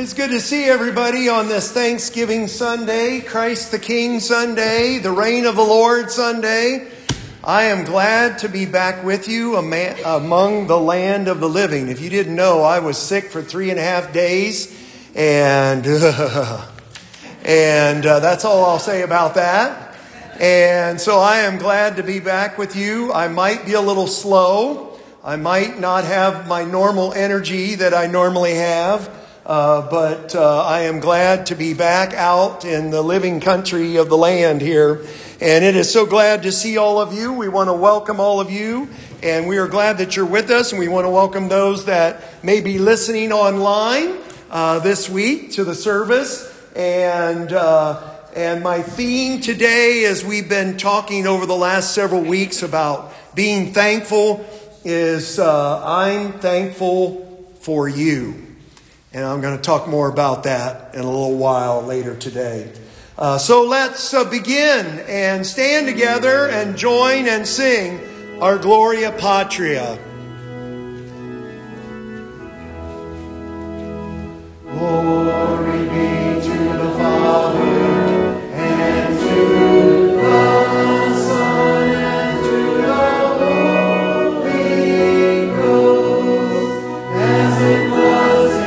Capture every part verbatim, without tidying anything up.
It's good to see everybody on this Thanksgiving Sunday, Christ the King Sunday, the Reign of the Lord Sunday. I am glad to be back with you among the land of the living. If you didn't know, I was sick for three and a half days, and uh, and uh, that's all I'll say about that. And so I am glad to be back with you. I might be a little slow. I might not have my normal energy that I normally have. Uh, but uh, I am glad to be back out in the living country of the land here. And it is so glad to see all of you. We want to welcome all of you. And we are glad that you're with us. And we want to welcome those that may be listening online uh, this week to the service. And uh, and my theme today, as we've been talking over the last several weeks about being thankful, is uh, I'm thankful for you. And I'm going to talk more about that in a little while later today. Uh, so let's uh, begin and stand together and join and sing our Gloria Patria. Glory be to the Father and to the Son and to the Holy Ghost, as it was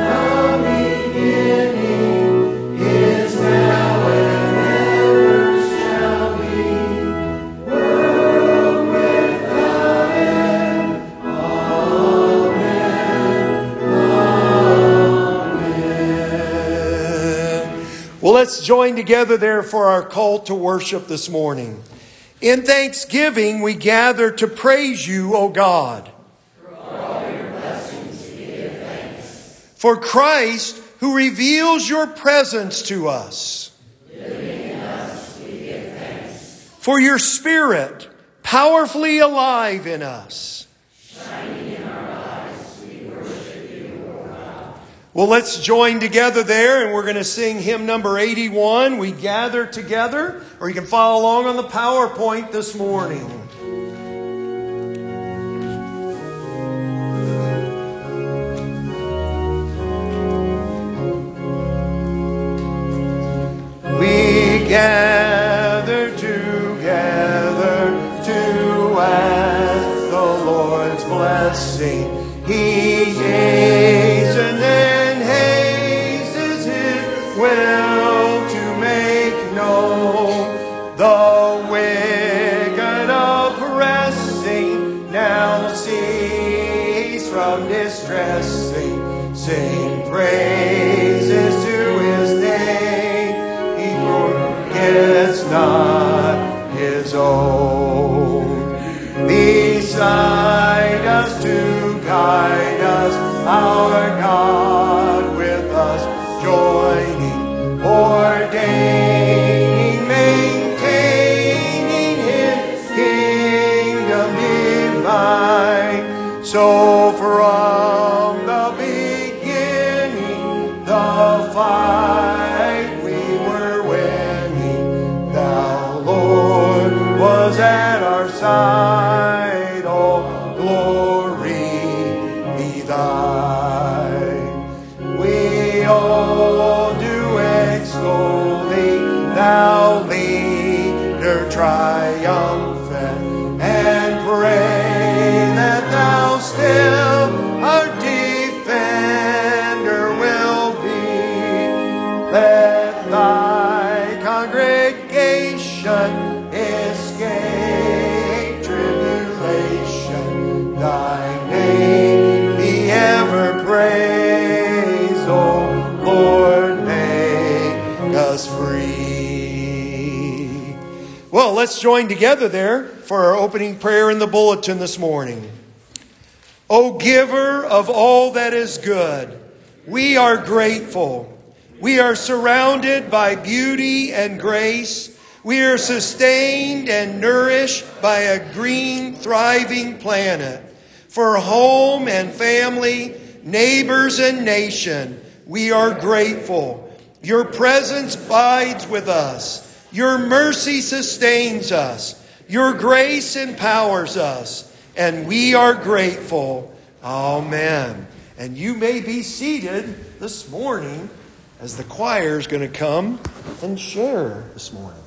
Well, let's join together there for our call to worship this morning. In thanksgiving, we gather to praise you, O God. For all your blessings we give thanks. For Christ, who reveals your presence to us. Living in us we give thanks. For your Spirit, powerfully alive in us. Shining in our lives, we worship you, O God. Well, let's join together there, and we're going to sing hymn number eighty-one. We gather together, or you can follow along on the PowerPoint this morning. We gather together to ask the Lord's blessing. He is and then hastes his will to make known the wicked oppressing. Now cease from distressing. Sing praises to his name. He forgets not his own. Beside us to guide us, our God with us joining, ordaining, maintaining his kingdom divine. So from the beginning, the fight we were winning, thou, Lord, was at our side. All glory be thine. We all do extol thee, thou leader triumphant, and pray that thou still our defender will be. Let thy congregation escape tribulation. Thy name be ever praised, O Lord, make us free. Well, let's join together there for our opening prayer in the bulletin this morning. O giver of all that is good, we are grateful. We are surrounded by beauty and grace. We are sustained and nourished by a green, thriving planet. For home and family, neighbors and nation, we are grateful. Your presence abides with us. Your mercy sustains us. Your grace empowers us. And we are grateful. Amen. And you may be seated this morning as the choir is going to come and share this morning.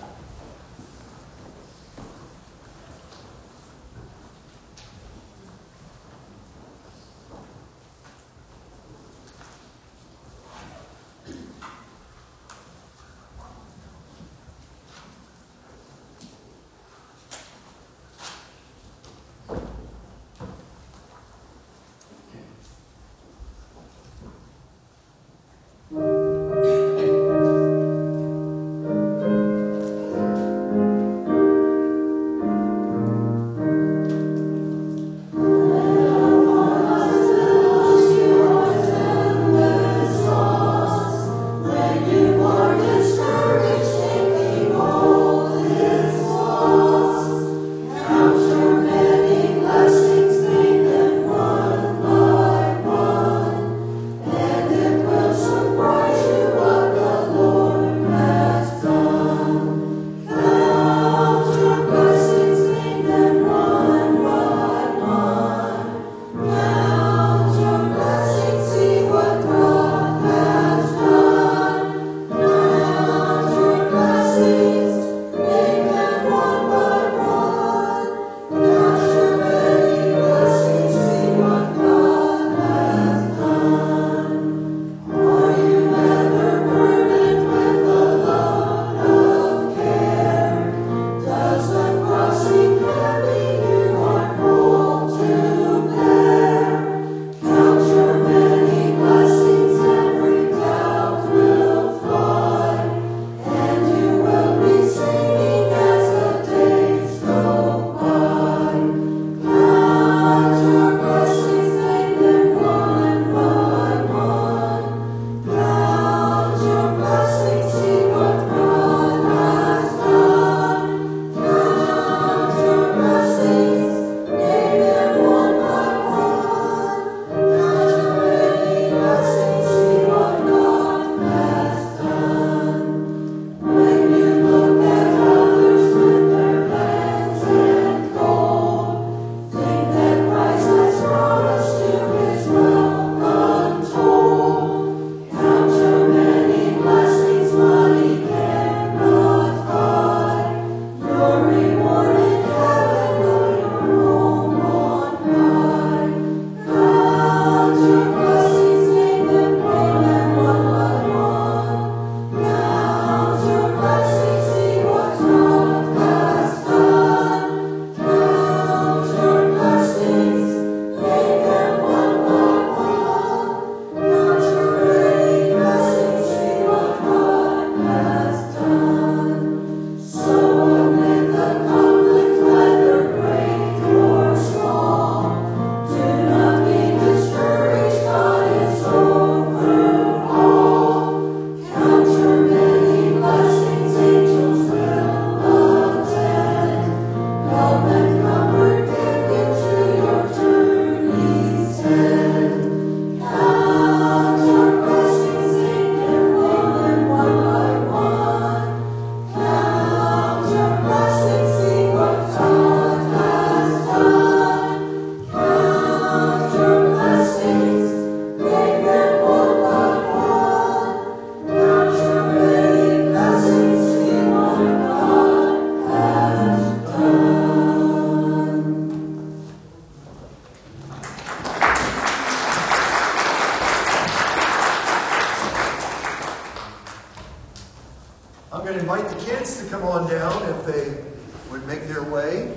going to invite the kids to come on down if they would make their way.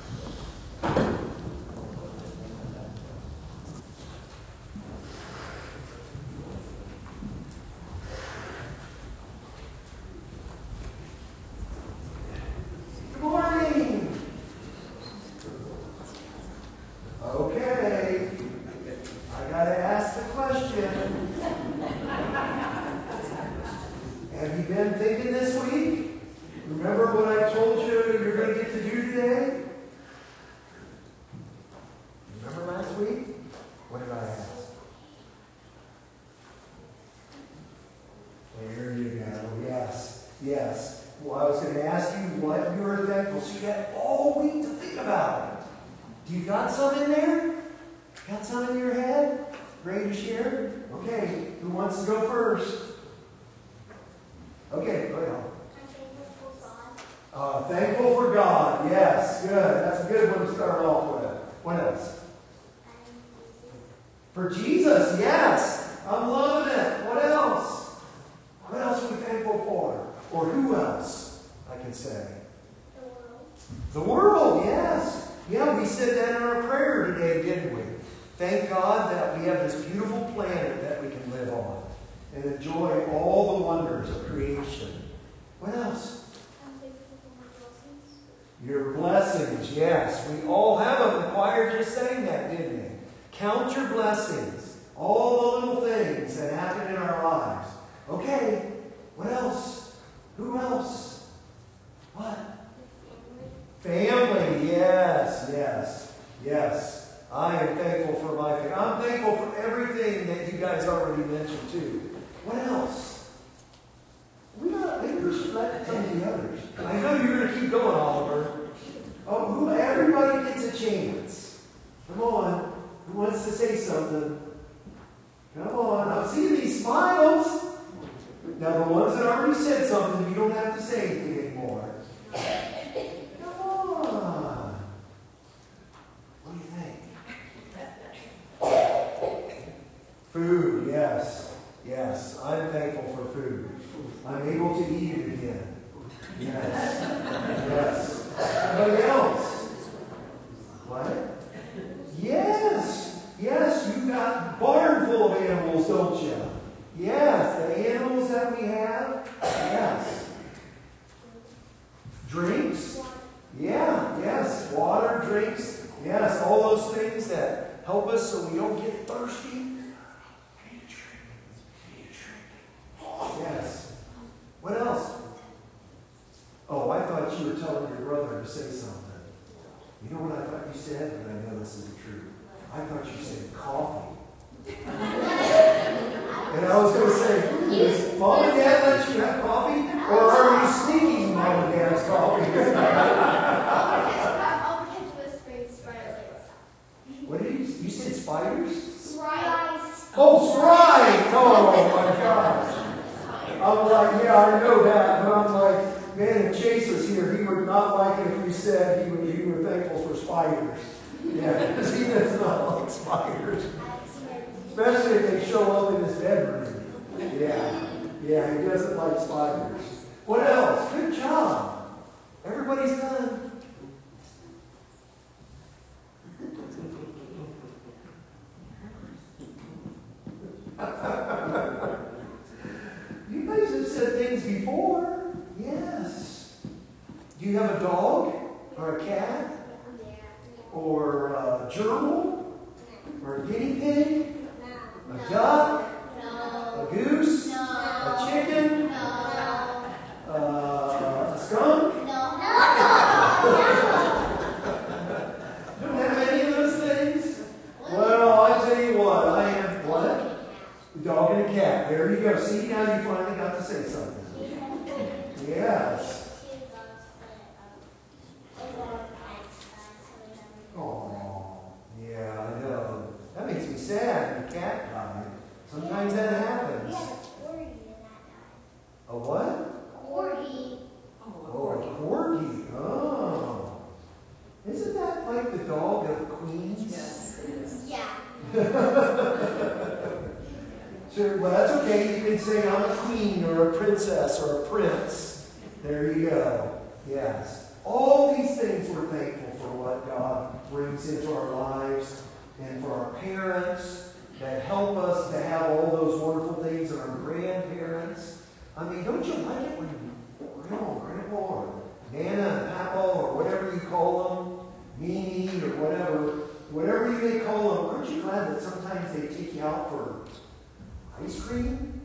Good morning. Okay, I got to ask the question. Have you been thinking this week? Remember what I told you you're going to get to do today? Remember last week? What did I ask? There you go. Yes. Yes. Well, I was going to ask you what you were thankful. So you got all week to think about it. Do you got some in there? Got some in your head? Ready to share? Okay, who wants to go first? Okay, go ahead. Uh, thankful for God. Yes, good. That's a good one to start off with. What else? For Jesus, yes. I'm loving it. What else? What else are we thankful for? Or who else, I can say? The world. The world, yes. Yeah, we said that in our prayer today, didn't we? Thank God that we have this beautiful planet that we can live on and enjoy all the wonders of creation. What else? I'm thankful for my blessings. Your blessings, yes. We all have them. The choir just sang that, didn't they? Count your blessings. All the little things that happen in our lives. Okay, what else? Who else? What? Family, yes, yes, yes. I am thankful for my family. I'm thankful for everything that you guys already mentioned too. What else? We got, maybe we should let some of the others. I know you're going to keep going, Oliver. Oh, who, everybody gets a chance. Come on. Who wants to say something? Come on. I'm seeing these smiles. Now, the ones that already said something, you don't have to say anything anymore. Come on. What do you think? Food, yes. Yes. I'm thankful for food. I'm able to eat it again. Yes. Yes. Somebody else? What? Yes. Yes, you got a barn full of animals, don't you? Yes, the animals that we have. Yes. Drinks. Yeah, yes. Water, drinks. Yes, all those things that help us so we don't get thirsty. Yes. What else? Oh, I thought you were telling your brother to say something. You know what I thought you said? And I know this is the truth. I thought you said coffee. And I was going to say, does Mom and Dad let you have coffee? Or are you sneaking Mom and Dad's coffee? What did you, you said spiders? Sprites. Oh, Sprite! Oh my gosh. I'm like, yeah, I know that. But I'm like, man, if Chase was here, he would not like it if we said he, would, he were thankful for spiders. Yeah, because he does not like spiders. Especially if they show up in his bedroom. Yeah, yeah, he doesn't like spiders. What else? Good job. Everybody's done. You guys have said things before. Yes. Do you have a dog? Or a cat? Or a gerbil? Or a guinea pig? A duck? A goose? A chicken? Uh, a skunk? Don't have any of those things? Well, I tell you what, I have what? A dog and a cat. There you go. See, now you finally got to say something. Yes. Oh, yeah, I know. That makes me sad. The cat died. Sometimes that happens. A what? Corgi. Oh, a corgi. Oh. Isn't that like the dog of queens? Yes, it is. Yeah. Sure, well, that's okay. You can say I'm a queen or a princess or a prince. There you go. Yes. All these things we're thankful for what God brings into our lives and for our parents that help us to have all those wonderful things and our grandparents. I mean, don't you like it when Grandma and Grandpa or Nana and Papa or whatever you call them, Mimi or whatever, whatever you may call them, aren't you glad that sometimes they take you out for ice cream?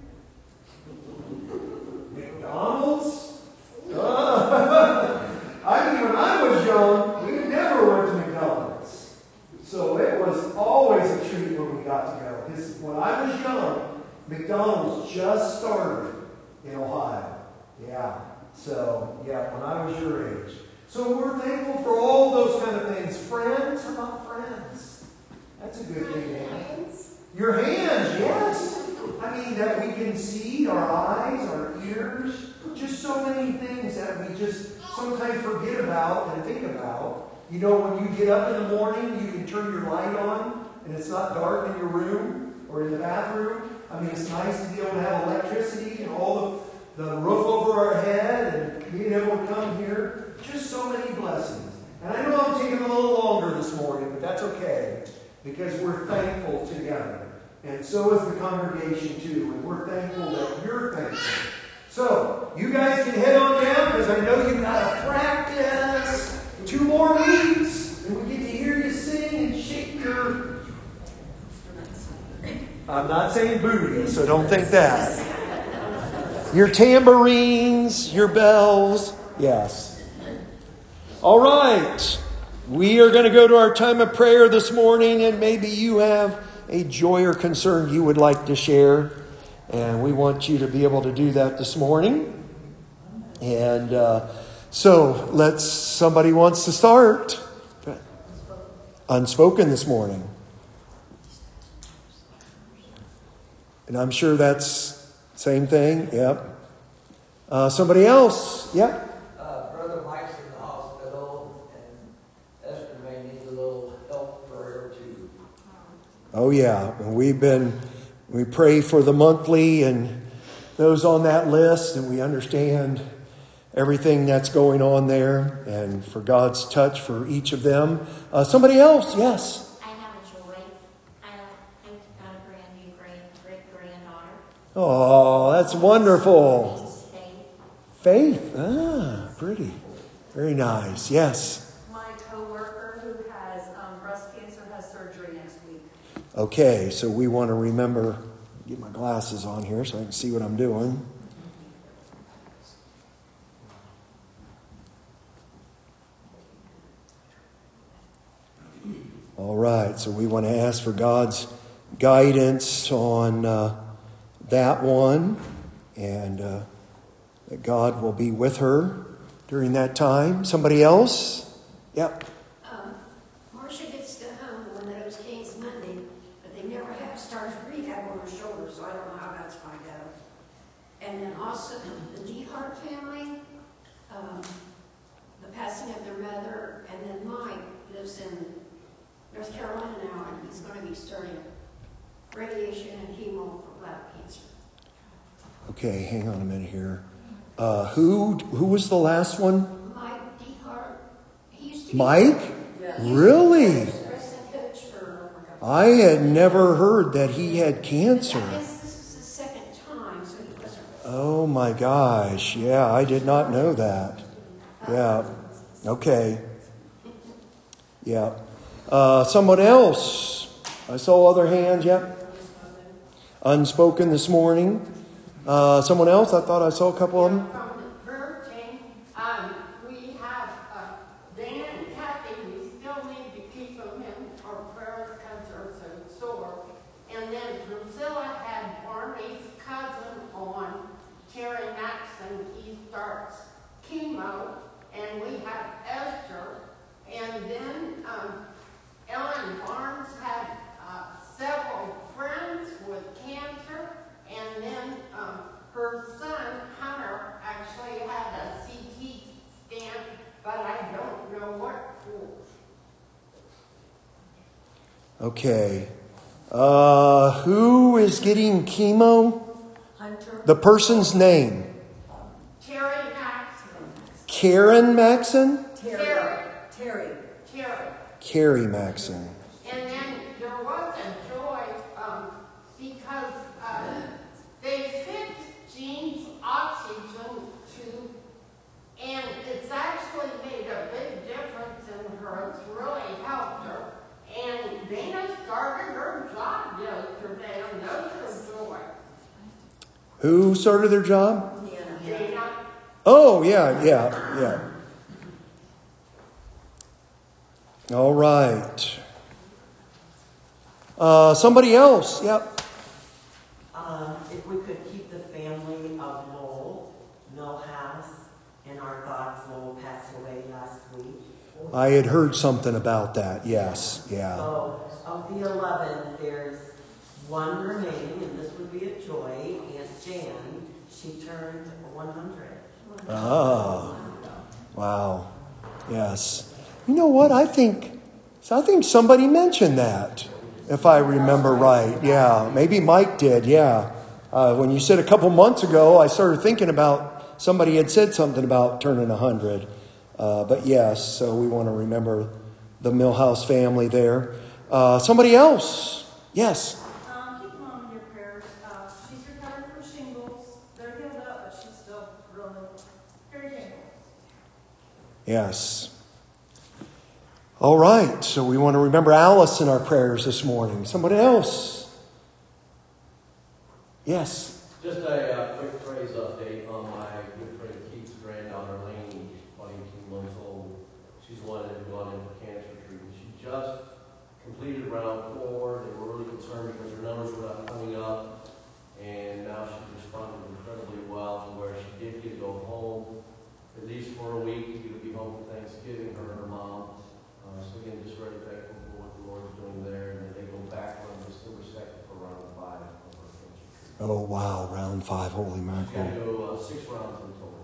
McDonald's? Uh, I mean, when I was young, we never went to McDonald's. So it was always a treat when we got to go. Because when I was young, McDonald's just started in Ohio. Yeah. So, yeah, when I was your age. So we're thankful for all those kind of things. Friends? How about friends? That's a good thing to have. Your hands, yes. I mean, that we can see, our eyes, our ears, just so many things that we just sometimes forget about and think about. You know, when you get up in the morning, you can turn your light on, and it's not dark in your room or in the bathroom. I mean, it's nice to be able to have electricity and all the, the roof over our head and being able to come here. Just so many blessings. And I know I'm taking a little longer this morning, but that's okay, because we're thankful together. And so is the congregation too. And we're thankful that you're thankful. So, you guys can head on down, because I know you've got to practice. Two more weeks, and we get to hear you sing and shake your... I'm not saying booty, so don't think that. Your tambourines, your bells. Yes. All right. We are going to go to our time of prayer this morning, and maybe you have a joy or concern you would like to share. And we want you to be able to do that this morning. And uh, so let's, somebody wants to start. Unspoken this morning. And I'm sure that's same thing. Yep. Uh, somebody else. Yep. Uh, Brother Mike's in the hospital, and Esther may need a little help prayer too. Oh yeah, and we've been, we pray for the monthly and those on that list, and we understand everything that's going on there, and for God's touch for each of them. Uh, somebody else, yes. I have a joy. I I got a brand new grand great granddaughter. Oh, that's wonderful. Faith. Faith, ah, pretty, very nice. Yes. My coworker who has um, breast cancer has surgery next week. Okay, so we want to remember. Get my glasses on here so I can see what I'm doing. All right, so we want to ask for God's guidance on uh, that one, and uh, that God will be with her during that time. Somebody else? Yep. Um, Marcia gets to home when those Kings Monday, but they never have started rehab on her shoulder, so I don't know how that's going to go. And then also the DeHart family, um, the passing of their mother, and then Mike lives in North Carolina now, and he's going to be starting radiation and chemo for bladder cancer. Okay, hang on a minute here. Uh, who who was the last one? Mike DeHart. He used to be Mike? Yes. Really? wrestling coach for. I had never heard that he had cancer. I guess this is his second time, so he wasn't. Oh my gosh. Yeah, I did not know that. Yeah. Okay. Yeah. Uh, someone else. I saw other hands. Yeah. Unspoken this morning. Uh, someone else. I thought I saw a couple of them. From the prayer team, um, we have uh, Dan and Kathy. We still need to keep them in our prayers because they're so sore. And then Priscilla had Barney's cousin on, Terry Maxon. He starts chemo, and we have Esther. And then um, Ellen Barnes had uh, several friends with cancer. And then um, her son, Hunter, actually had a C T scan, but I don't know what for. Okay. Uh, who is getting chemo? Hunter. The person's name. Terry Maxon. Karen Maxon? Terry. Terry. Terry. Carrie Maxon. And then there was a joy um, because uh, they fixed Jean's oxygen tube, and it's actually made a big difference in her. It's really helped her. And Dana started her job yesterday, and those are joy. Who started their job? Dana. Oh, yeah, yeah, yeah. All right. Uh, somebody else. Yep. Um, if we could keep the family of Noel, Noel House, in our thoughts. Noel passed away last week. I had heard something about that. Yes. Yeah. So, of the eleven, there's one remaining, and this would be a joy. Aunt Jan, she turned one hundred. Ah, wow. Yes. You know what? I think, I think somebody mentioned that, if I remember right. Yeah, maybe Mike did. Yeah. Uh, when you said a couple months ago, I started thinking about somebody had said something about turning one hundred. Uh, but yes, so we want to remember the Millhouse family there. Uh, somebody else. Yes. Um, keep mom in your prayers. Uh, she's recovered from shingles. They're healed up, but she's still really very painful. Yes. All right. So we want to remember Alice in our prayers this morning. Somebody else. Yes. Just a uh, quick praise update on my good friend Keith's granddaughter, Lainey, about eighteen months old. She's the one that had gone into cancer treatment. She just completed round four. They were really concerned because her numbers were not coming up. And now she's responded incredibly well to where she did get to go home, at least for a week. She would be home for Thanksgiving, her and her mom. Uh, so again, just very thankful for what the Lord's doing there. And then they go back on December second for round five of her cancer treatment. Oh, wow. Round five. Holy mackerel. She's got to go uh, six rounds in total.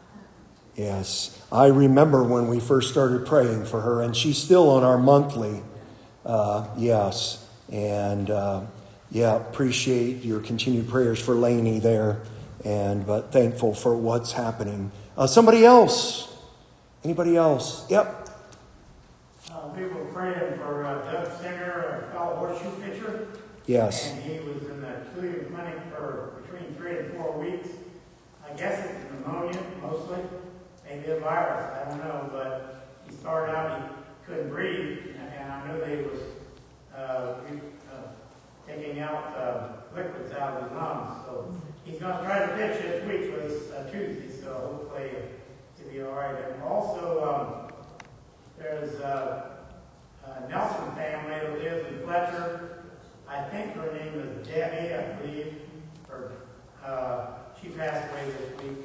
Yes. I remember when we first started praying for her, and she's still on our monthly. Uh, yes. And, uh, yeah, appreciate your continued prayers for Lainey there. And, but thankful for what's happening. Uh, somebody else. Anybody else? Yep. Uh, we were praying for uh, Doug Singer, a fellow horseshoe pitcher. Yes. And he was in the Cleveland Clinic for between three and four weeks. I guess it's pneumonia, mostly. Maybe a virus, I don't know. But he started out, he couldn't breathe. And I knew they was uh, uh, taking out uh, liquids out of his lungs. So he's going to try to pitch this week. It was uh, Tuesday, so hopefully he'll be all right. And also, um, there's uh, a Nelson family that lives in Fletcher. I think her name is Debbie, I believe. Her, uh, she passed away this week.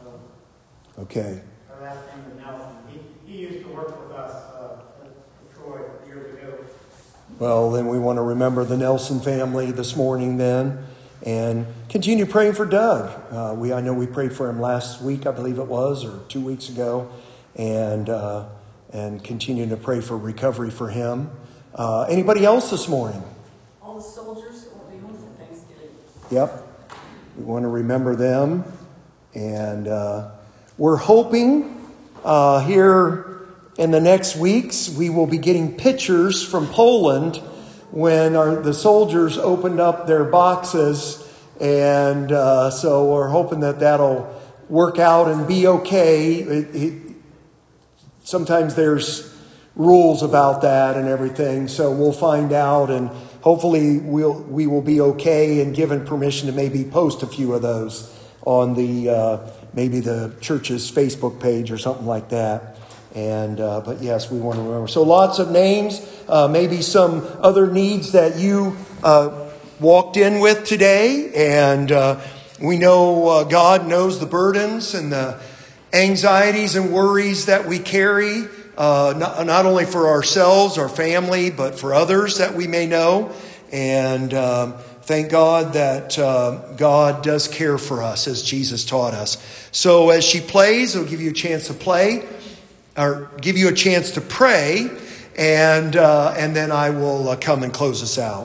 So Okay. her last name is Nelson. He, he used to work with us uh, at Troy years ago. Well, then we want to remember the Nelson family this morning then. And continue praying for Doug. Uh, we I know we prayed for him last week, I believe it was, or two weeks ago. And uh, and continue to pray for recovery for him. Uh, anybody else this morning? All the soldiers that won't be home for Thanksgiving. Yep. We want to remember them. And uh, we're hoping uh, here in the next weeks we will be getting pictures from Poland when our, the soldiers opened up their boxes. And uh, so we're hoping that that'll work out and be okay. It, it, sometimes there's rules about that and everything. So we'll find out, and hopefully we'll, we will be okay and given permission to maybe post a few of those on the uh, maybe the church's Facebook page or something like that. And uh, but yes, we want to remember. So lots of names, uh, maybe some other needs that you uh, walked in with today. And uh, we know uh, God knows the burdens and the anxieties and worries that we carry, uh, not, not only for ourselves, our family, but for others that we may know. And um, thank God that uh, God does care for us as Jesus taught us. So as she plays, it'll give you a chance to play. Or give you a chance to pray, and uh, and then I will uh, come and close us out.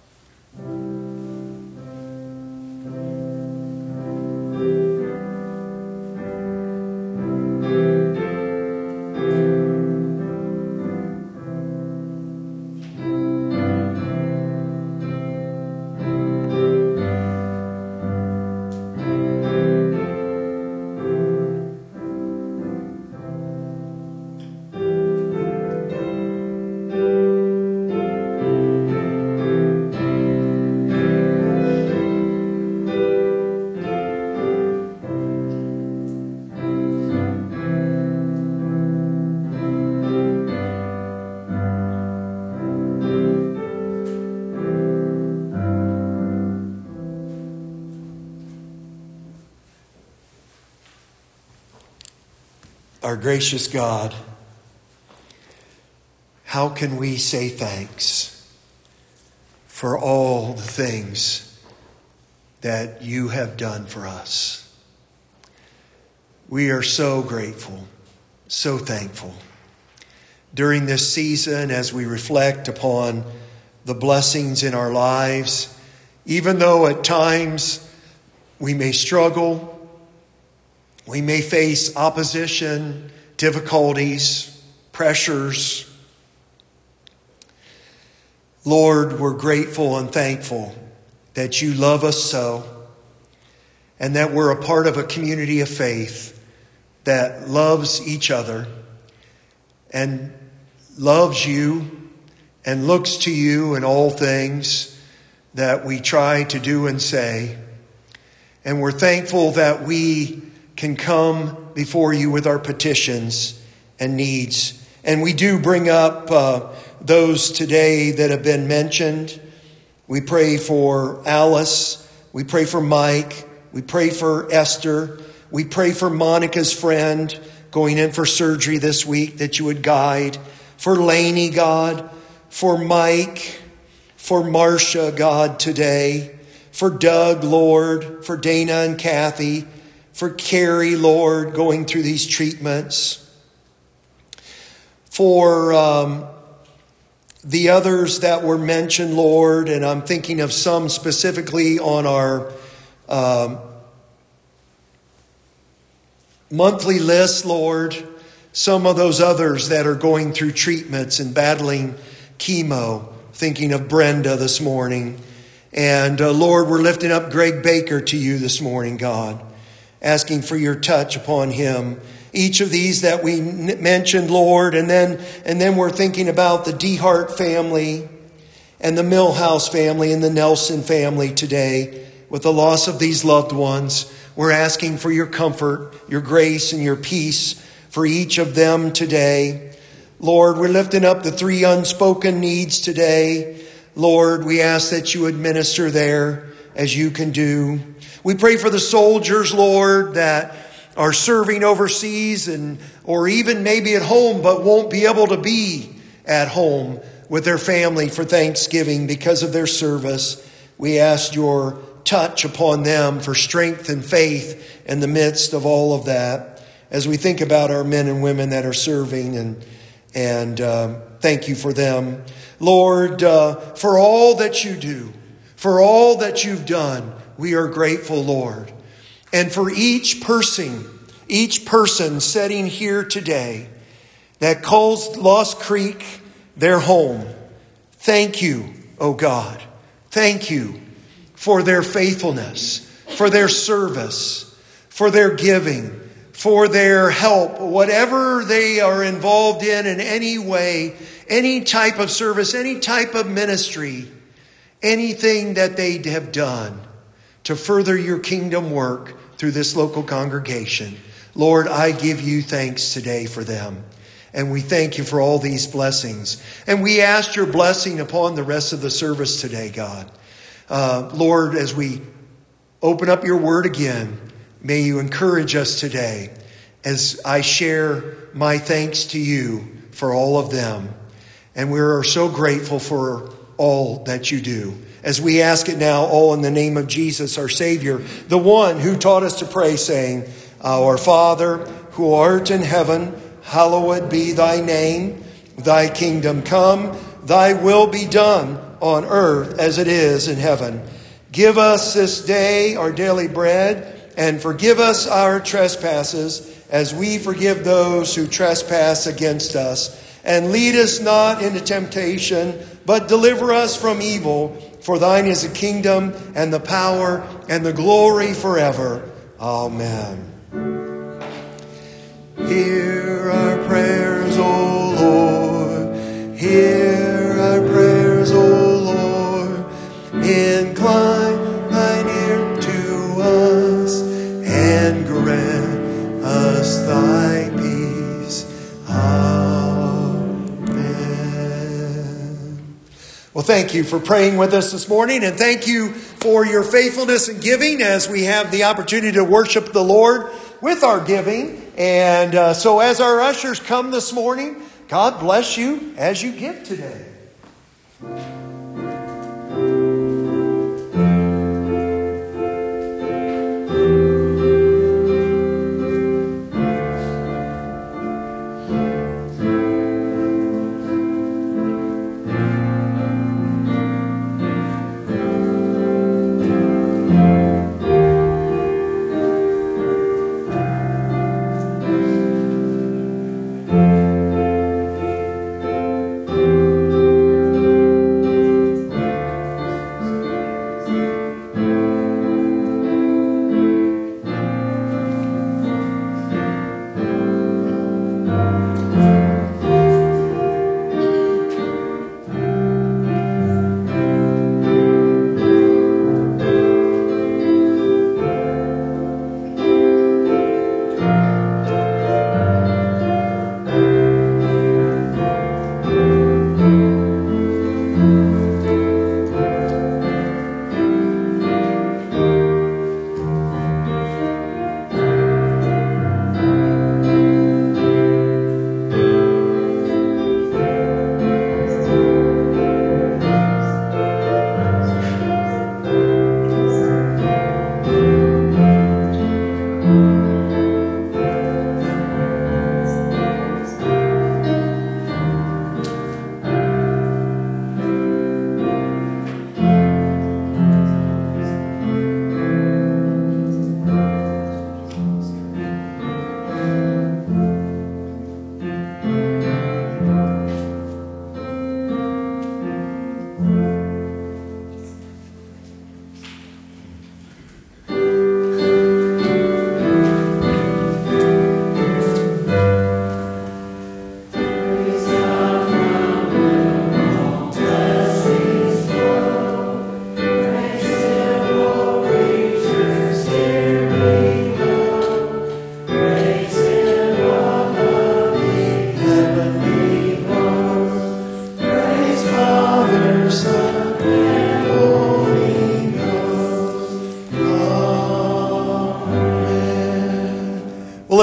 Our gracious God, how can we say thanks for for all the things that you have done for us. We are so grateful, so thankful. During this season, as we reflect upon the blessings in our lives, even though at times we may struggle, we may face opposition, difficulties, pressures, Lord, we're grateful and thankful that you love us so, and that we're a part of a community of faith that loves each other and loves you and looks to you in all things that we try to do and say. And we're thankful that we can come before you with our petitions and needs. And we do bring up uh, those today that have been mentioned. We pray for Alice. We pray for Mike. We pray for Esther. We pray for Monica's friend going in for surgery this week, that you would guide. For Lainey, God. For Mike. For Marcia, God, today. For Doug, Lord. For Dana and Kathy. For Carrie, Lord, going through these treatments. For um, the others that were mentioned, Lord, and I'm thinking of some specifically on our um, monthly list, Lord. Some of those others that are going through treatments and battling chemo. Thinking of Brenda this morning. And uh, Lord, we're lifting up Greg Baker to you this morning, God. Asking for your touch upon him. Each of these that we n- mentioned, Lord, and then and then we're thinking about the DeHart family and the Millhouse family and the Nelson family today. With the loss of these loved ones, we're asking for your comfort, your grace, and your peace for each of them today. Lord, we're lifting up the three unspoken needs today. Lord, we ask that you would minister there as you can do. We pray for the soldiers, Lord, that are serving overseas and or even maybe at home, but won't be able to be at home with their family for Thanksgiving because of their service. We ask your touch upon them for strength and faith in the midst of all of that. As we think about our men and women that are serving, and and uh, thank you for them. Lord, uh, for all that you do, for all that you've done, we are grateful, Lord. And for each person, each person sitting here today that calls Lost Creek their home, thank you, oh God. Thank you for their faithfulness, for their service, for their giving, for their help, whatever they are involved in in any way, any type of service, any type of ministry, anything that they have done to further your kingdom work through this local congregation. Lord, I give you thanks today for them. And we thank you for all these blessings. And we ask your blessing upon the rest of the service today, God. Uh, Lord, as we open up your word again, may you encourage us today as I share my thanks to you for all of them. And we are so grateful for all that you do. As we ask it now, all in the name of Jesus, our Savior, the one who taught us to pray, saying, Our Father, who art in heaven, hallowed be thy name. Thy kingdom come, thy will be done on earth as it is in heaven. Give us this day our daily bread, and forgive us our trespasses, as we forgive those who trespass against us. And lead us not into temptation, but deliver us from evil. For thine is the kingdom and the power and the glory forever. Amen. Hear our prayers, O Lord. Hear our prayers, O Lord. Incline thine ear to us and grant us thy peace. Well, thank you for praying with us this morning, and thank you for your faithfulness in giving as we have the opportunity to worship the Lord with our giving. And uh, so as our ushers come this morning, God bless you as you give today.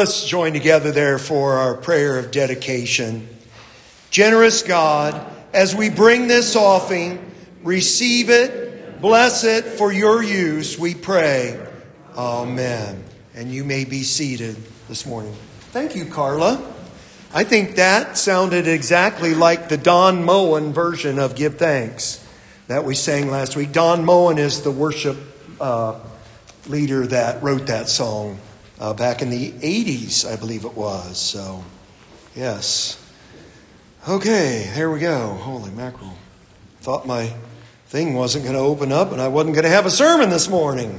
let's join together there for our prayer of dedication. Generous God, as we bring this offering, receive it, bless it for your use, we pray. Amen. And you may be seated this morning. Thank you, Carla. I think that sounded exactly like the Don Moen version of Give Thanks that we sang last week. Don Moen is the worship uh, leader that wrote that song uh, back in the eighties, I believe it was. So, yes. Okay, here we go. Holy mackerel. Thought my thing wasn't going to open up and I wasn't going to have a sermon this morning.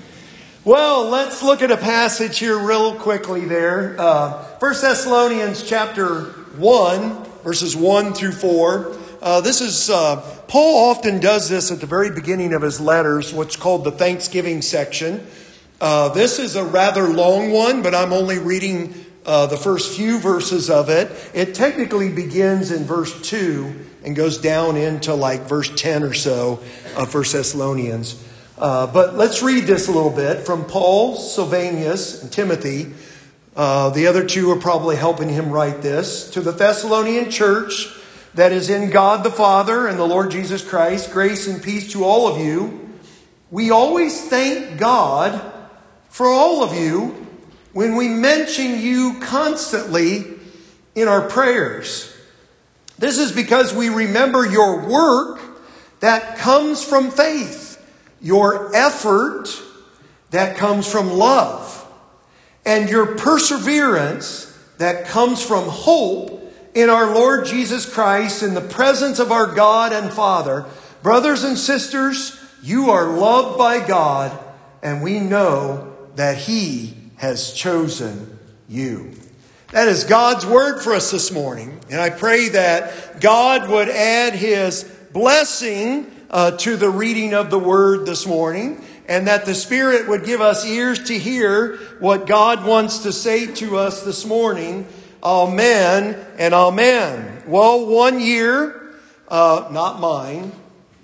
Well, let's look at a passage here real quickly there. Uh, First Thessalonians chapter one, verses one through four. Uh, this is, uh, Paul often does this at the very beginning of his letters, what's called the Thanksgiving section. Uh, this is a rather long one, but I'm only reading uh, the first few verses of it. It technically begins in verse two and goes down into like verse ten or so of First Thessalonians. Uh, but let's read this a little bit from Paul, Silvanus, and Timothy. Uh, the other two are probably helping him write this. To the Thessalonian church that is in God the Father and the Lord Jesus Christ, grace and peace to all of you. We always thank God for all of you when we mention you constantly in our prayers. This is because we remember your work that comes from faith, your effort that comes from love, and your perseverance that comes from hope in our Lord Jesus Christ in the presence of our God and Father. Brothers and sisters, you are loved by God, and we know that He has chosen you. That is God's word for us this morning. And I pray that God would add His blessing uh, to the reading of the word this morning, and that the Spirit would give us ears to hear what God wants to say to us this morning. Amen and amen. Well, one year, uh, not mine,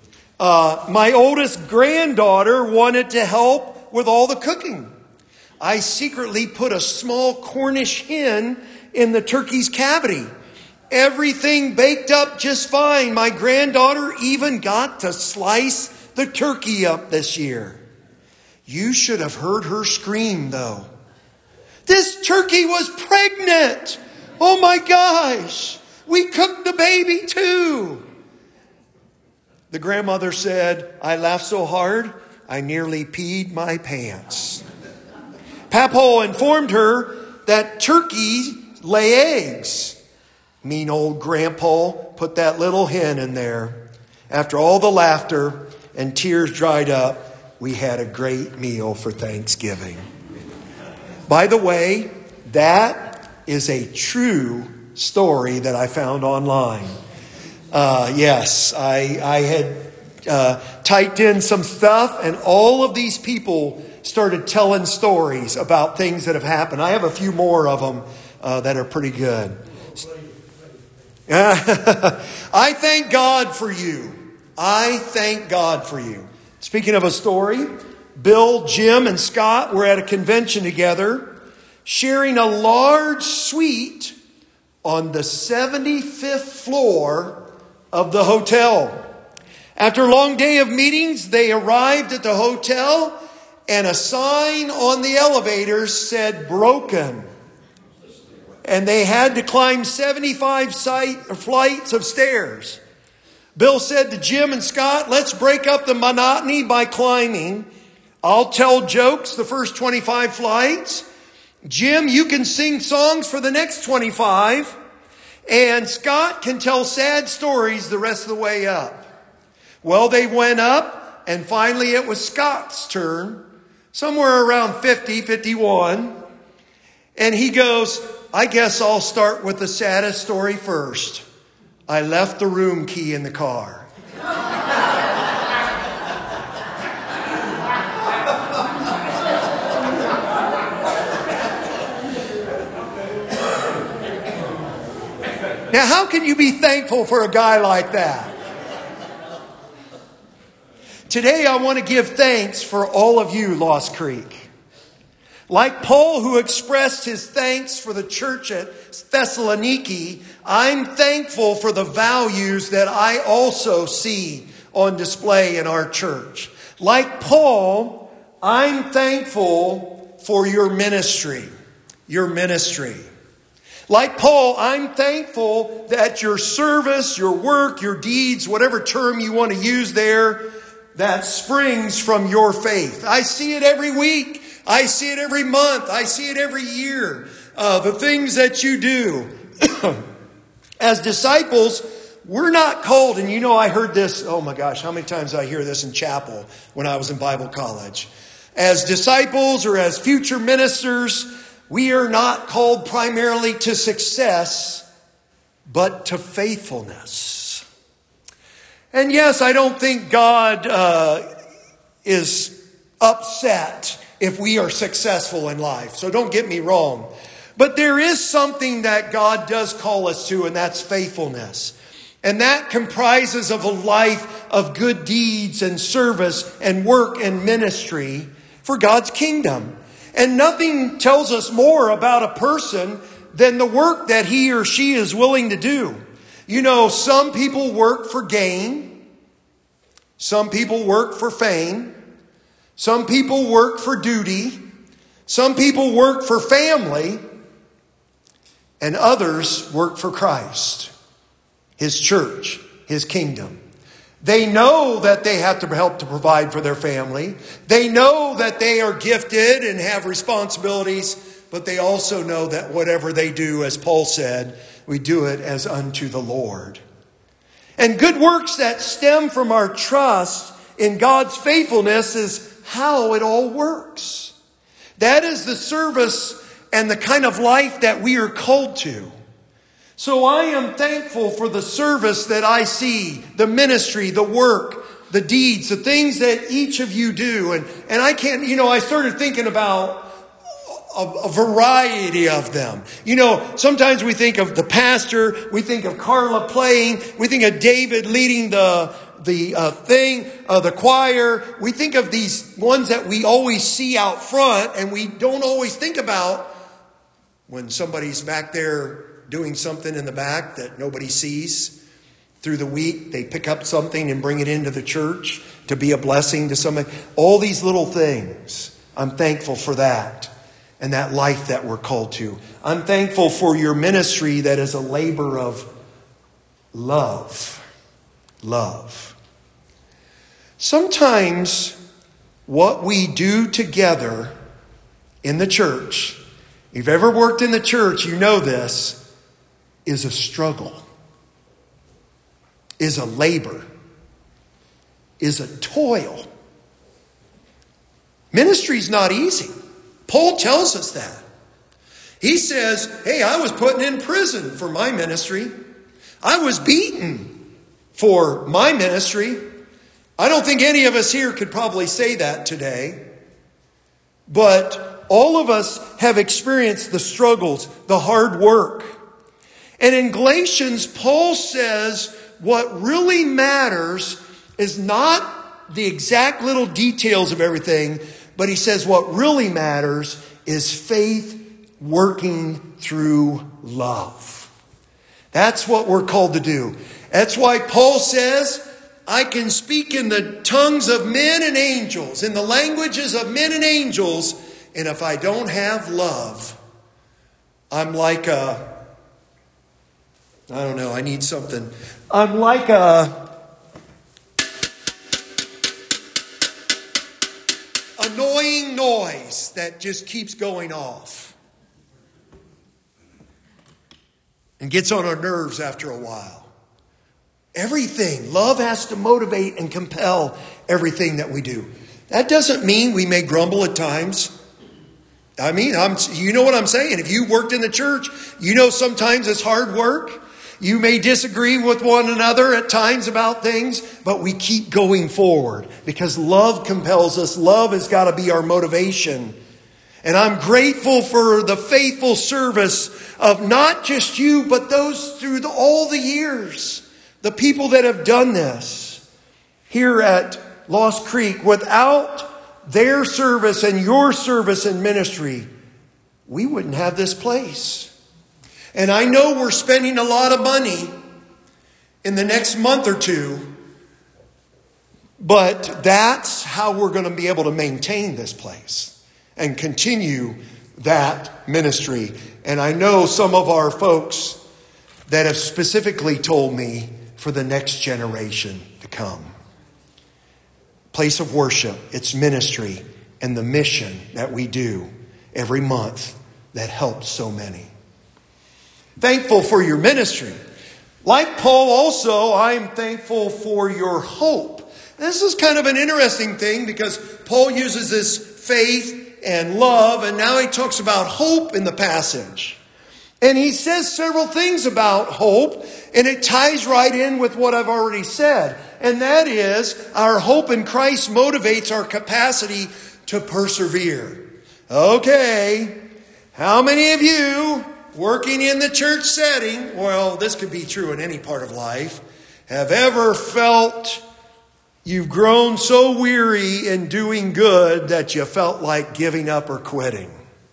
uh, my oldest granddaughter wanted to help with all the cooking. I secretly put a small Cornish hen in the turkey's cavity. Everything baked up just fine. My granddaughter even got to slice the turkey up this year. You should have heard her scream, though. This turkey was pregnant. Oh my gosh. We cooked the baby too. The grandmother said, I laughed so hard, I nearly peed my pants. Papaw informed her that turkeys lay eggs. Mean old grandpa put that little hen in there. After all the laughter and tears dried up, we had a great meal for Thanksgiving. By the way, that is a true story that I found online. Uh, yes, I, I had uh, typed in some stuff, and all of these people started telling stories about things that have happened. I have a few more of them uh, that are pretty good. I thank God for you. I thank God for you. Speaking of a story, Bill, Jim, and Scott were at a convention together, sharing a large suite on the seventy-fifth floor of the hotel. After a long day of meetings, they arrived at the hotel, and a sign on the elevator said broken. And they had to climb seventy-five site, flights of stairs. Bill said to Jim and Scott, let's break up the monotony by climbing. I'll tell jokes the first twenty-five flights. Jim, you can sing songs for the next twenty-five. And Scott can tell sad stories the rest of the way up. Well, they went up, and finally it was Scott's turn, somewhere around fifty, fifty-one. And he goes, I guess I'll start with the saddest story first. I left the room key in the car. Now, how can you be thankful for a guy like that? Today, I want to give thanks for all of you, Lost Creek. Like Paul, who expressed his thanks for the church at Thessaloniki, I'm thankful for the values that I also see on display in our church. Like Paul, I'm thankful for your ministry. Your ministry. Like Paul, I'm thankful that your service, your work, your deeds, whatever term you want to use there, that springs from your faith. I see it every week. I see it every month. I see it every year. Uh, the things that you do. As disciples, we're not called, and you know I heard this, oh my gosh, how many times I hear this in chapel when I was in Bible college. As disciples or as future ministers, we are not called primarily to success, but to faithfulness. And yes, I don't think God uh, is upset if we are successful in life. So don't get me wrong. But there is something that God does call us to, and that's faithfulness. And that comprises of a life of good deeds and service and work and ministry for God's kingdom. And nothing tells us more about a person than the work that he or she is willing to do. You know, some people work for gain. Some people work for fame. Some people work for duty. Some people work for family. And others work for Christ, His church, His kingdom. They know that they have to help to provide for their family. They know that they are gifted and have responsibilities, but they also know that whatever they do, as Paul said, we do it as unto the Lord. And good works that stem from our trust in God's faithfulness is how it all works. That is the service and the kind of life that we are called to. So I am thankful for the service that I see, the ministry, the work, the deeds, the things that each of you do. And, and I can't, you know, I started thinking about a, a variety of them. You know, sometimes we think of the pastor, we think of Carla playing, we think of David leading the the uh, thing, uh, the choir. We think of these ones that we always see out front, and we don't always think about when somebody's back there doing something in the back that nobody sees. Through the week, they pick up something and bring it into the church to be a blessing to somebody. All these little things. I'm thankful for that and that life that we're called to. I'm thankful for your ministry that is a labor of love. Love. Sometimes what we do together in the church, if you've ever worked in the church, you know this, is a struggle, is a labor, is a toil. Ministry's not easy. Paul tells us that. He says, hey, I was put in prison for my ministry. I was beaten for my ministry. I don't think any of us here could probably say that today. But all of us have experienced the struggles, the hard work. And in Galatians, Paul says what really matters is not the exact little details of everything, but he says what really matters is faith working through love. That's what we're called to do. That's why Paul says, I can speak in the tongues of men and angels, in the languages of men and angels, and if I don't have love, I'm like a, I don't know, I need something. I'm like a annoying noise that just keeps going off and gets on our nerves after a while. Everything. Love has to motivate and compel everything that we do. That doesn't mean we may grumble at times. I mean, I'm, you know what I'm saying. If you worked in the church, you know sometimes it's hard work. You may disagree with one another at times about things, but we keep going forward because love compels us. Love has got to be our motivation. And I'm grateful for the faithful service of not just you, but those through the, all the years. The people that have done this here at Lost Creek. Without their service and your service in ministry, we wouldn't have this place. And I know we're spending a lot of money in the next month or two, but that's how we're going to be able to maintain this place and continue that ministry. And I know some of our folks that have specifically told me for the next generation to come. Place of worship, its ministry, and the mission that we do every month that helps so many. Thankful for your ministry. Like Paul also, I'm thankful for your hope. This is kind of an interesting thing because Paul uses this faith and love, and now he talks about hope in the passage. And he says several things about hope, and it ties right in with what I've already said. And that is, our hope in Christ motivates our capacity to persevere. Okay, how many of you working in the church setting, well, this could be true in any part of life, have ever felt you've grown so weary in doing good that you felt like giving up or quitting?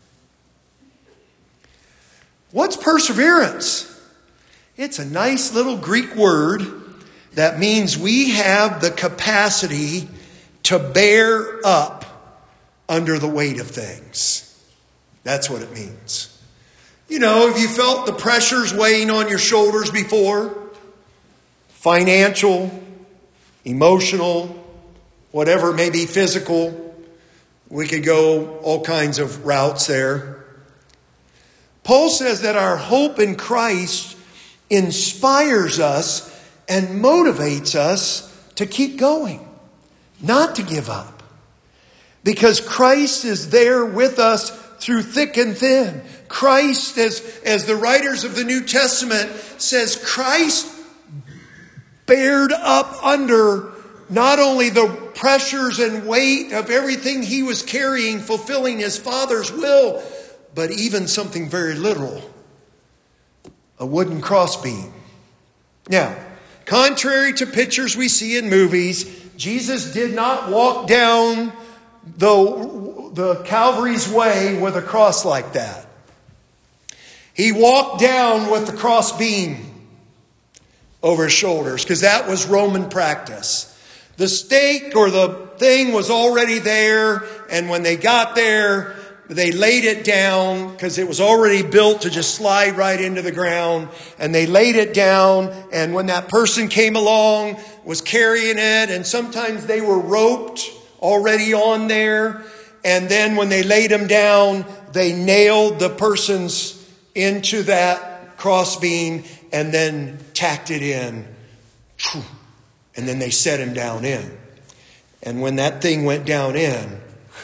What's perseverance? It's a nice little Greek word that means we have the capacity to bear up under the weight of things. That's what it means. You know, have you felt the pressures weighing on your shoulders before? Financial, emotional, whatever, maybe physical. We could go all kinds of routes there. Paul says that our hope in Christ inspires us and motivates us to keep going, not to give up. Because Christ is there with us through thick and thin. Christ, as, as the writers of the New Testament says, Christ bared up under not only the pressures and weight of everything he was carrying, fulfilling his Father's will, but even something very literal, a wooden crossbeam. Now, contrary to pictures we see in movies, Jesus did not walk down the, the Calvary's way with a cross like that. He walked down with the crossbeam over his shoulders, because that was Roman practice. The stake or the thing was already there, and when they got there, they laid it down because it was already built to just slide right into the ground. And they laid it down, and when that person came along, was carrying it, and sometimes they were roped already on there. And then when they laid him down, they nailed the persons into that crossbeam and then tacked it in. And then they set him down in. And when that thing went down in,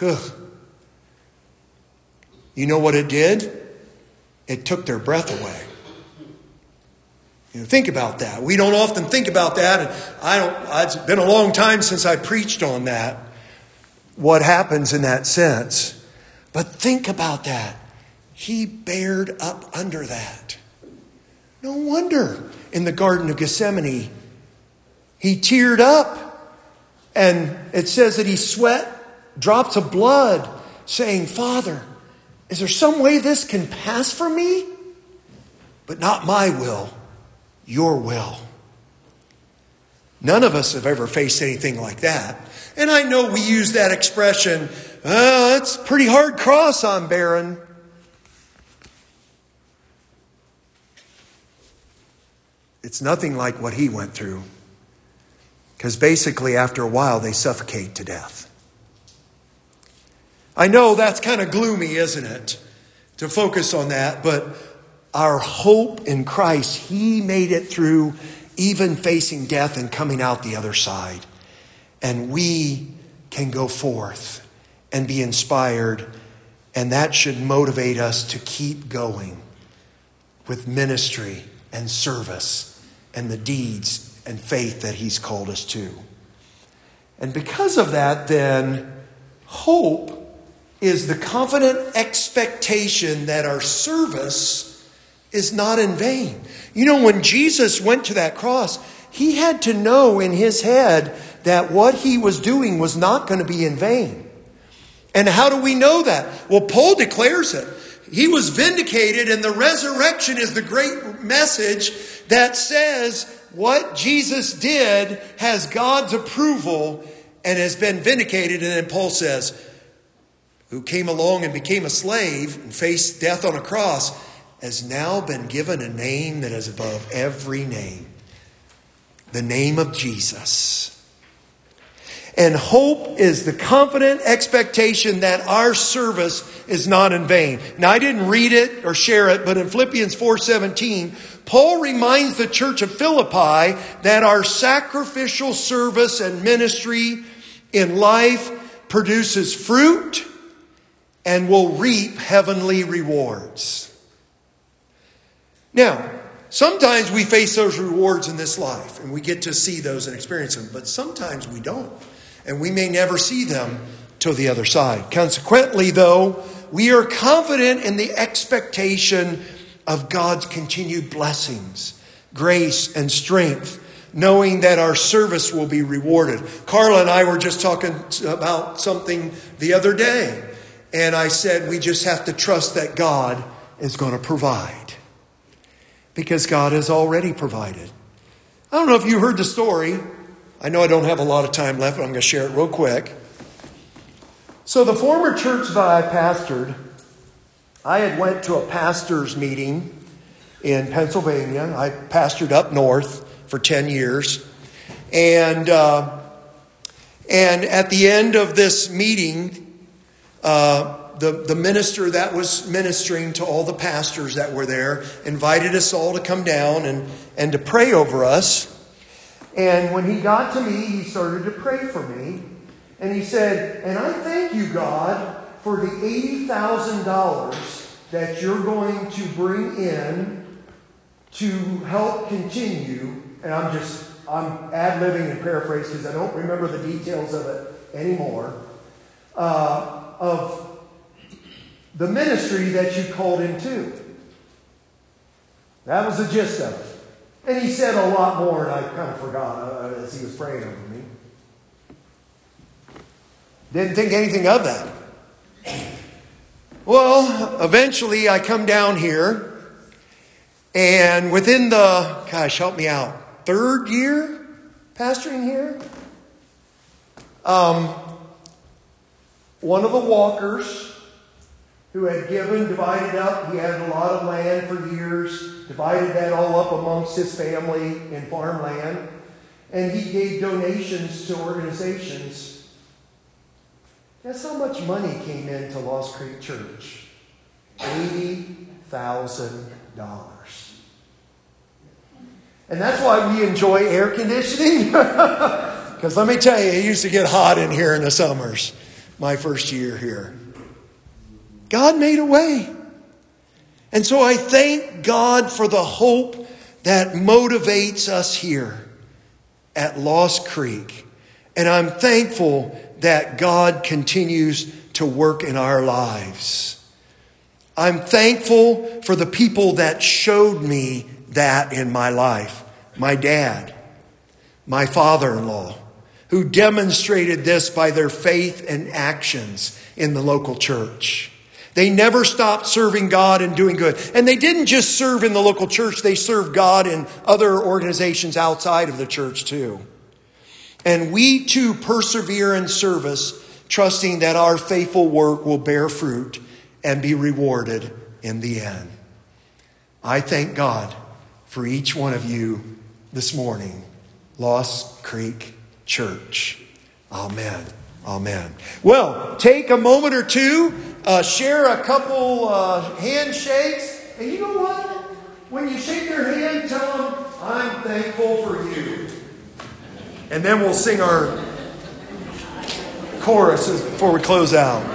you know what it did? It took their breath away. You know, think about that. We don't often think about that. And I don't, it's been a long time since I preached on that. What happens in that sense. But think about that. He bared up under that. No wonder in the Garden of Gethsemane, he teared up. And it says that he sweat drops of blood, saying, Father, is there some way this can pass for me? But not my will, your will. None of us have ever faced anything like that. And I know we use that expression, oh, that's a pretty hard cross I'm bearing. It's nothing like what he went through. Because basically, after a while, they suffocate to death. I know that's kind of gloomy, isn't it? To focus on that. But our hope in Christ, he made it through even facing death and coming out the other side. And we can go forth and be inspired. And that should motivate us to keep going with ministry and service and the deeds and faith that he's called us to. And because of that, then, hope is the confident expectation that our service is not in vain. You know, when Jesus went to that cross, he had to know in his head that what he was doing was not going to be in vain. And how do we know that? Well, Paul declares it. He was vindicated, and the resurrection is the great message that says what Jesus did has God's approval and has been vindicated. And then Paul says, who came along and became a slave and faced death on a cross, has now been given a name that is above every name. The name of Jesus. And hope is the confident expectation that our service is not in vain. Now, I didn't read it or share it, but in Philippians four seventeen, Paul reminds the church of Philippi that our sacrificial service and ministry in life produces fruit and will reap heavenly rewards. Now, sometimes we face those rewards in this life, and we get to see those and experience them, but sometimes we don't. And we may never see them till the other side. Consequently, though, we are confident in the expectation of God's continued blessings, grace, and strength, knowing that our service will be rewarded. Carla and I were just talking about something the other day, and I said we just have to trust that God is going to provide, because God has already provided. I don't know if you heard the story. I know I don't have a lot of time left, but I'm going to share it real quick. So the former church that I pastored, I had went to a pastor's meeting in Pennsylvania. I pastored up north for ten years. And uh, and at the end of this meeting, uh, the, the minister that was ministering to all the pastors that were there invited us all to come down and, and to pray over us. And when he got to me, he started to pray for me. And he said, and I thank you, God, for the eighty thousand dollars that you're going to bring in to help continue. And I'm just, I'm ad-libbing and paraphrasing because I don't remember the details of it anymore. Uh, of the ministry that you called into. That was the gist of it. And he said a lot more, and I kind of forgot uh, as he was praying over me. Didn't think anything of that. Well, eventually I come down here, and within the, gosh, help me out, third year pastoring here, um, one of the Walkers who had given, divided up, he had a lot of land for years, divided that all up amongst his family in farmland, and he gave donations to organizations. Guess how much money came into Lost Creek Church? eighty thousand dollars. And that's why we enjoy air conditioning. Because let me tell you, it used to get hot in here in the summers, my first year here. God made a way. And so I thank God for the hope that motivates us here at Lost Creek. And I'm thankful that God continues to work in our lives. I'm thankful for the people that showed me that in my life. My dad, my father-in-law, who demonstrated this by their faith and actions in the local church. They never stopped serving God and doing good. And they didn't just serve in the local church. They served God in other organizations outside of the church too. And we too persevere in service, trusting that our faithful work will bear fruit and be rewarded in the end. I thank God for each one of you this morning. Lost Creek Church. Amen. Amen. Well, take a moment or two, uh, share a couple uh, handshakes. And you know what? When you shake their hand, tell them, I'm thankful for you. And then we'll sing our choruses before we close out.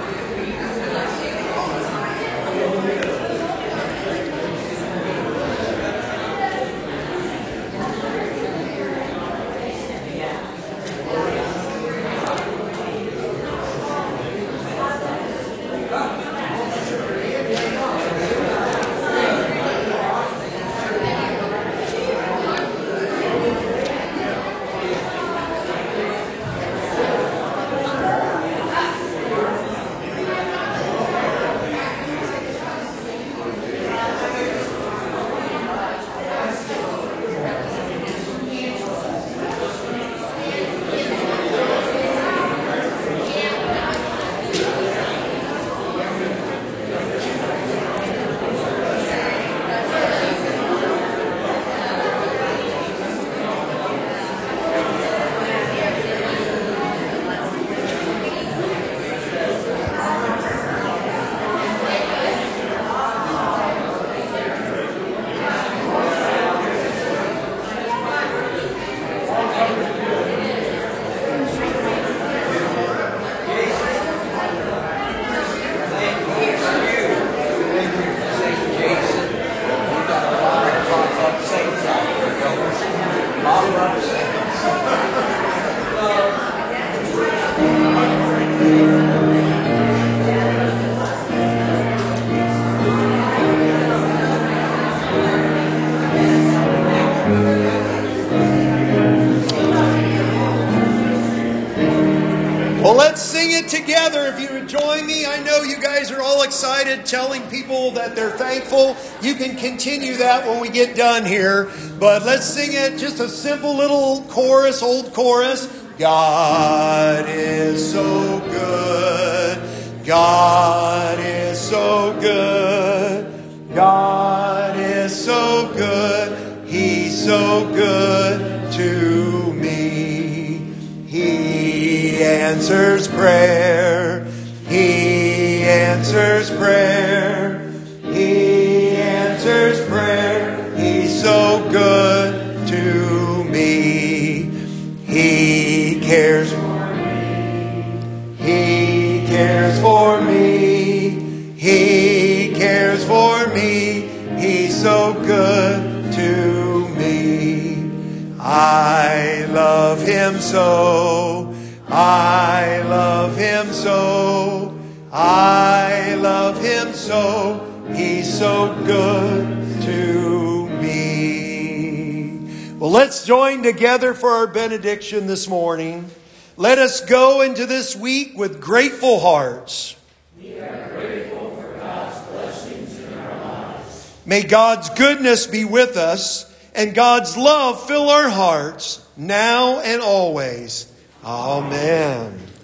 it together. If you would join me, I know you guys are all excited telling people that they're thankful. You can continue that when we get done here. But let's sing it, just a simple little chorus, old chorus. God is so good. God is so good. God is so good. He's so good to me. He answers prayer. He answers prayer. He answers prayer. He's so good to me. He cares for me. He cares for me. He cares for me. He's so good to me. I love him so. I love him so. I love him so. He's so good to me. Well, let's join together for our benediction this morning. Let us go into this week with grateful hearts. We are grateful for God's blessings in our lives. May God's goodness be with us and God's love fill our hearts now and always. Amen.